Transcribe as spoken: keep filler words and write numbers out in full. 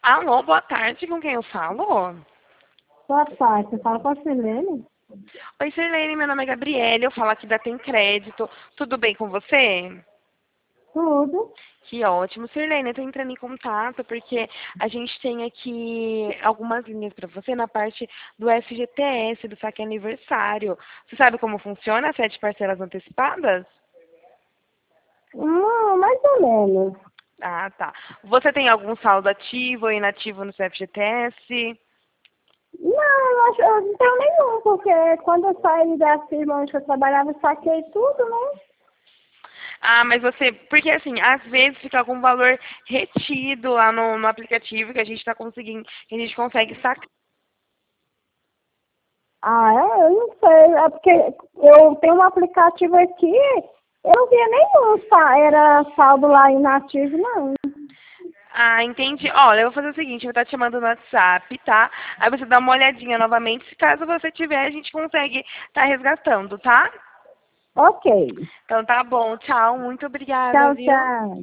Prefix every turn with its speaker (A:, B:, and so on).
A: Alô, boa tarde, com quem eu falo?
B: Boa tarde, você fala com a Silene?
A: Oi, Sirlene, meu nome é Gabriele, eu falo aqui da Tem Crédito. Tudo bem com você?
B: Tudo.
A: Que ótimo. Sirlene, eu tô entrando em contato porque a gente tem aqui algumas linhas para você na parte do F G T S, do saque aniversário. Você sabe como funciona as sete parcelas antecipadas?
B: Hum, mais ou menos.
A: Ah, tá. Você tem algum saldo ativo ou inativo no seu F G T S?
B: Não, eu, acho, eu não tenho nenhum, porque quando eu saí da firma onde eu trabalhava, eu saquei tudo, né?
A: Ah, mas você. Porque assim, às vezes fica algum valor retido lá no, no aplicativo que a gente está conseguindo, que a gente consegue sacar.
B: Ah, é? Eu não sei. É porque eu tenho um aplicativo aqui, eu não via nenhum, sa- era saldo lá inativo, não.
A: Ah, entendi. Olha, eu vou fazer o seguinte, eu vou estar te chamando no WhatsApp, tá? Aí você dá uma olhadinha novamente, se caso você tiver, a gente consegue estar resgatando, tá?
B: Ok.
A: Então tá bom, tchau, muito obrigada,
B: Tchau,
A: viu?
B: tchau.